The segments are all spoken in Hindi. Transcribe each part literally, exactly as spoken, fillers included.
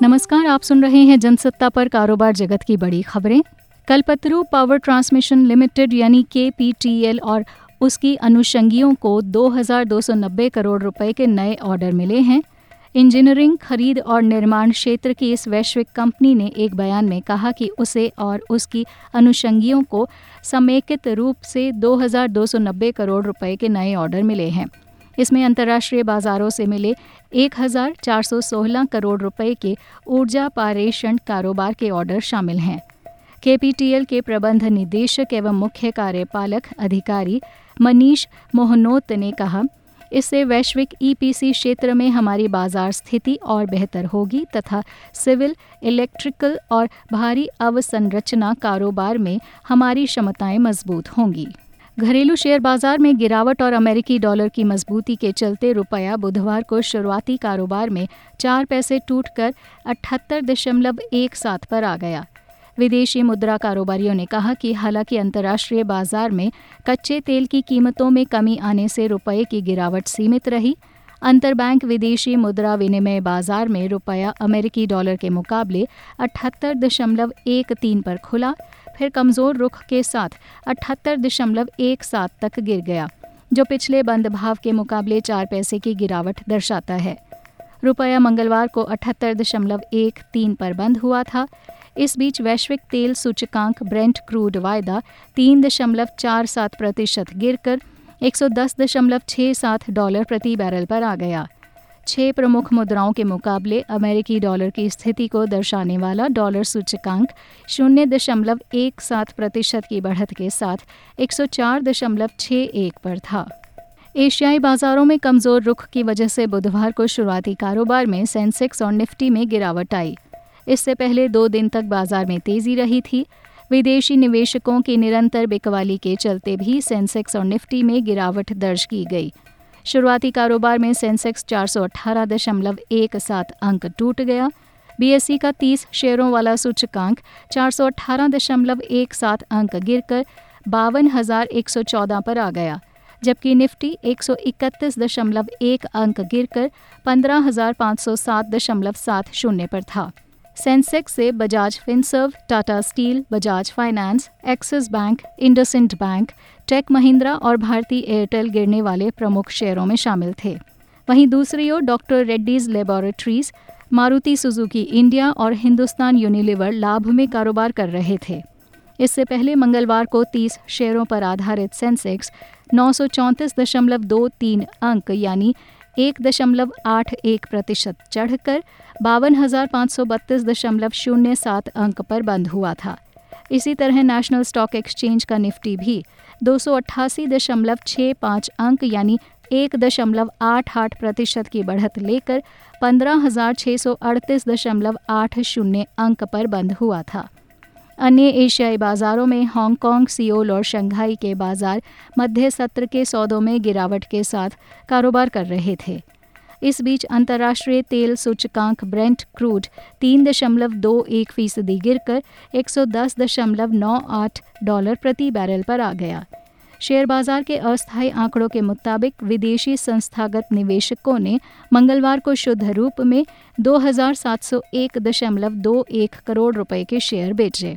नमस्कार, आप सुन रहे हैं जनसत्ता पर कारोबार जगत की बड़ी खबरें। कल्पतरू पावर ट्रांसमिशन लिमिटेड यानी के पी टी एल और उसकी अनुषंगियों को दो हज़ार दो सौ नब्बे करोड़ रुपए के नए ऑर्डर मिले हैं। इंजीनियरिंग, खरीद और निर्माण क्षेत्र की इस वैश्विक कंपनी ने एक बयान में कहा कि उसे और उसकी अनुषंगियों को समेकित रूप से दो हज़ार दो सौ नब्बे करोड़ रुपए के नए ऑर्डर मिले हैं। इसमें अंतर्राष्ट्रीय बाजारों से मिले एक हज़ार चार सौ सोलह करोड़ रुपए के ऊर्जा पारेषण कारोबार के ऑर्डर शामिल हैं। के पी टी एल के प्रबंध निदेशक एवं मुख्य कार्यपालक अधिकारी मनीष मोहनोत ने कहा, इससे वैश्विक ई पी सी क्षेत्र में हमारी बाजार स्थिति और बेहतर होगी तथा सिविल, इलेक्ट्रिकल और भारी अवसंरचना कारोबार में हमारी क्षमताएं मजबूत होंगी। घरेलू शेयर बाजार में गिरावट और अमेरिकी डॉलर की मजबूती के चलते रुपया बुधवार को शुरुआती कारोबार में चार पैसे टूटकर अठहत्तर दशमलव एक सात पर आ गया। विदेशी मुद्रा कारोबारियों ने कहा कि हालांकि अंतर्राष्ट्रीय बाजार में कच्चे तेल की कीमतों में कमी आने से रुपये की गिरावट सीमित रही। अंतरबैंक विदेशी मुद्रा विनिमय बाजार में रुपया अमेरिकी डॉलर के मुकाबले अठहत्तर दशमलव एक तीन पर खुला, फिर कमज़ोर रुख के साथ अठहत्तर दशमलव एक सात तक गिर गया, जो पिछले बंद भाव के मुकाबले चार पैसे की गिरावट दर्शाता है। रुपया मंगलवार को अठहत्तर दशमलव एक तीन पर बंद हुआ था। इस बीच वैश्विक तेल सूचकांक ब्रेंट क्रूड वायदा तीन दशमलव चार सात प्रतिशत गिरकर एक सौ दस दशमलव छह सात डॉलर प्रति बैरल पर आ गया। छह प्रमुख मुद्राओं के मुकाबले अमेरिकी डॉलर की स्थिति को दर्शाने वाला डॉलर सूचकांक शून्य दशमलव एक सात प्रतिशत की बढ़त के साथ एक सौ चार दशमलव छह एक पर था। एशियाई बाजारों में कमज़ोर रुख की वजह से बुधवार को शुरुआती कारोबार में सेंसेक्स और निफ्टी में गिरावट आई। इससे पहले दो दिन तक बाजार में तेजी रही थी। विदेशी निवेशकों की निरंतर बिकवाली के चलते भी सेंसेक्स और निफ्टी में गिरावट दर्ज की गई। शुरुआती कारोबार में सेंसेक्स चार सौ अठारह दशमलव एक सात अंक टूट गया। बी एस ई का तीस शेयरों वाला सूचकांक चार सौ अठारह दशमलव एक सात अंक गिरकर बावन हज़ार एक सौ चौदह पर आ गया, जबकि निफ्टी एक सौ इकतीस दशमलव एक अंक गिरकर पंद्रह हज़ार पाँच सौ सात दशमलव सात शून्य पर था। सेंसेक्स से Bajaj Finserv, Tata steel, Bajaj finance, Axis bank, IndusInd bank, tech Mahindra और भारती एयरटेल गिरने वाले प्रमुख शेयरों में शामिल थे। वहीं दूसरी ओर doctor Reddy's laboratories, Maruti Suzuki India और हिंदुस्तान यूनिलीवर लाभ में कारोबार कर रहे थे। इससे पहले मंगलवार को तीस शेयरों पर आधारित सेंसेक्स नौ सौ चौंतीस दशमलव दो तीन अंक यानी एक दशमलव आठ एक प्रतिशत चढ़कर बावन हज़ार पाँच सौ बत्तीस दशमलव शून्य सात अंक पर बंद हुआ था। इसी तरह नेशनल स्टॉक एक्सचेंज का निफ्टी भी दो सौ अट्ठासी दशमलव छः पाँच अंक यानी एक दशमलव आठ आठ प्रतिशत की बढ़त लेकर पंद्रह हज़ार छः सौ अड़तीस दशमलव आठ शून्य अंक पर बंद हुआ था। अन्य एशियाई बाजारों में हांगकांग, सियोल और शंघाई के बाजार मध्य सत्र के सौदों में गिरावट के साथ कारोबार कर रहे थे। इस बीच अंतर्राष्ट्रीय तेल सूचकांक ब्रेंट क्रूड तीन दशमलव दो एक फीसदी गिरकर एक सौ दस दशमलव नौ आठ डॉलर प्रति बैरल पर आ गया। शेयर बाजार के अस्थायी आंकड़ों के मुताबिक विदेशी संस्थागत निवेशकों ने मंगलवार को शुद्ध रूप में दो हज़ार सात सौ एक दशमलव दो एक करोड़ रुपए के शेयर बेचे।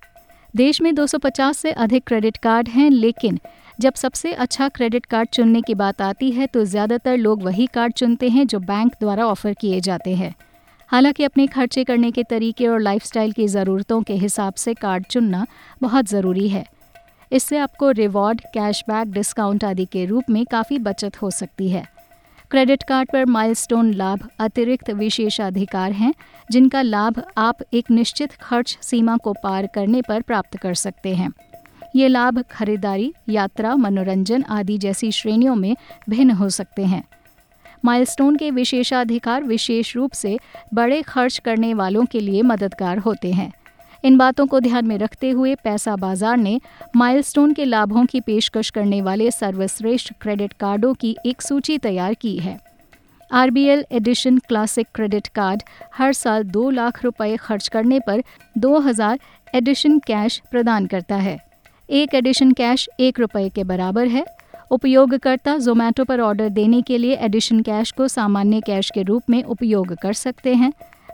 देश में दो सौ पचास से अधिक क्रेडिट कार्ड हैं, लेकिन जब सबसे अच्छा क्रेडिट कार्ड चुनने की बात आती है तो ज़्यादातर लोग वही कार्ड चुनते हैं जो बैंक द्वारा ऑफर किए जाते हैं। हालांकि अपने खर्चे करने के तरीके और लाइफस्टाइल की ज़रूरतों के हिसाब से कार्ड चुनना बहुत ज़रूरी है। इससे आपको रिवॉर्ड, कैशबैक, डिस्काउंट आदि के रूप में काफ़ी बचत हो सकती है। क्रेडिट कार्ड पर माइलस्टोन लाभ अतिरिक्त विशेषाधिकार हैं, जिनका लाभ आप एक निश्चित खर्च सीमा को पार करने पर प्राप्त कर सकते हैं। ये लाभ खरीदारी, यात्रा, मनोरंजन आदि जैसी श्रेणियों में भिन्न हो सकते हैं। माइलस्टोन के विशेषाधिकार विशेष रूप से बड़े खर्च करने वालों के लिए मददगार होते हैं। इन बातों को ध्यान में रखते हुए पैसा बाजार ने माइलस्टोन के लाभों की पेशकश करने वाले सर्वश्रेष्ठ क्रेडिट कार्डों की एक सूची तैयार की है। R B L edition classic credit card हर साल दो लाख रुपए खर्च करने पर दो हज़ार एडिशन कैश प्रदान करता है। एक एडिशन कैश एक रुपये के बराबर है। उपयोगकर्ता जोमेटो पर ऑर्डर देने के लिए एडिशन कैश को सामान्य कैश के रूप में उपयोग कर सकते हैं।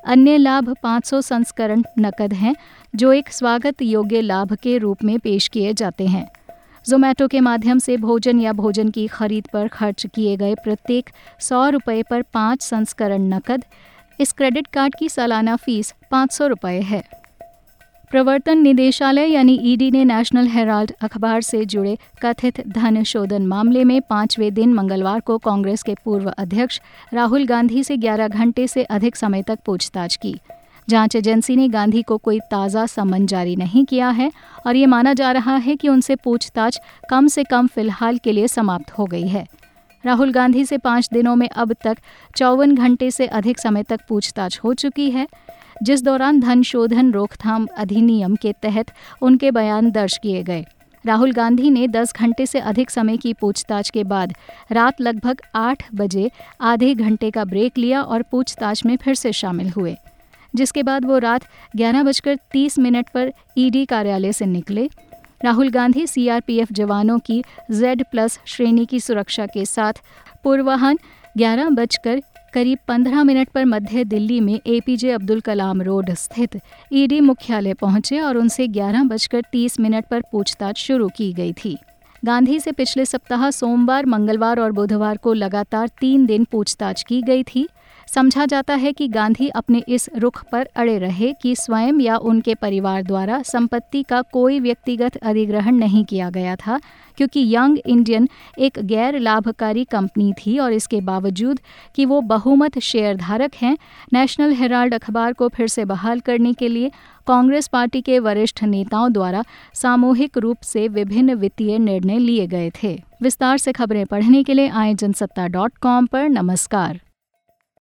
अन्य लाभ पाँच सौ संस्करण नकद हैं, जो एक स्वागत योग्य लाभ के रूप में पेश किए जाते हैं। जोमैटो के माध्यम से भोजन या भोजन की खरीद पर खर्च किए गए प्रत्येक सौ रुपये पर पाँच संस्करण नकद। इस क्रेडिट कार्ड की सालाना फीस पाँच सौ रुपये है। प्रवर्तन निदेशालय यानी ईडी ने नेशनल हेराल्ड अखबार से जुड़े कथित धन शोधन मामले में पांचवें दिन मंगलवार को कांग्रेस के पूर्व अध्यक्ष राहुल गांधी से ग्यारह घंटे से अधिक समय तक पूछताछ की। जांच एजेंसी ने गांधी को कोई ताज़ा समन जारी नहीं किया है और ये माना जा रहा है कि उनसे पूछताछ कम से कम फिलहाल के लिए समाप्त हो गई है। राहुल गांधी से पाँच दिनों में अब तक चौवन घंटे से अधिक समय तक पूछताछ हो चुकी है, जिस दौरान धन शोधन रोकथाम अधिनियम के तहत उनके बयान दर्ज किए गए। राहुल गांधी ने दस घंटे से अधिक समय की पूछताछ के बाद रात लगभग आठ बजे आधे घंटे का ब्रेक लिया और पूछताछ में फिर से शामिल हुए, जिसके बाद वो रात ग्यारह बजकर तीस मिनट पर ईडी कार्यालय से निकले। राहुल गांधी सीआरपीएफ जवानों की जेड प्लस श्रेणी की सुरक्षा के साथ पूर्वाह्न ग्यारह बजकर करीब पंद्रह मिनट पर मध्य दिल्ली में एपीजे अब्दुल कलाम रोड स्थित ईडी मुख्यालय पहुंचे और उनसे ग्यारह बजकर तीस मिनट पर पूछताछ शुरू की गई थी। गांधी से पिछले सप्ताह सोमवार, मंगलवार और बुधवार को लगातार तीन दिन पूछताछ की गई थी। समझा जाता है कि गांधी अपने इस रुख पर अड़े रहे कि स्वयं या उनके परिवार द्वारा संपत्ति का कोई व्यक्तिगत अधिग्रहण नहीं किया गया था, क्योंकि यंग इंडियन एक गैर लाभकारी कंपनी थी और इसके बावजूद कि वो बहुमत शेयरधारक हैं, नेशनल हेराल्ड अखबार को फिर से बहाल करने के लिए कांग्रेस पार्टी के वरिष्ठ नेताओं द्वारा सामूहिक रूप से विभिन्न वित्तीय निर्णय लिए गए थे। विस्तार से खबरें पढ़ने के लिए आए जनसत्ता डॉट कॉम पर। नमस्कार।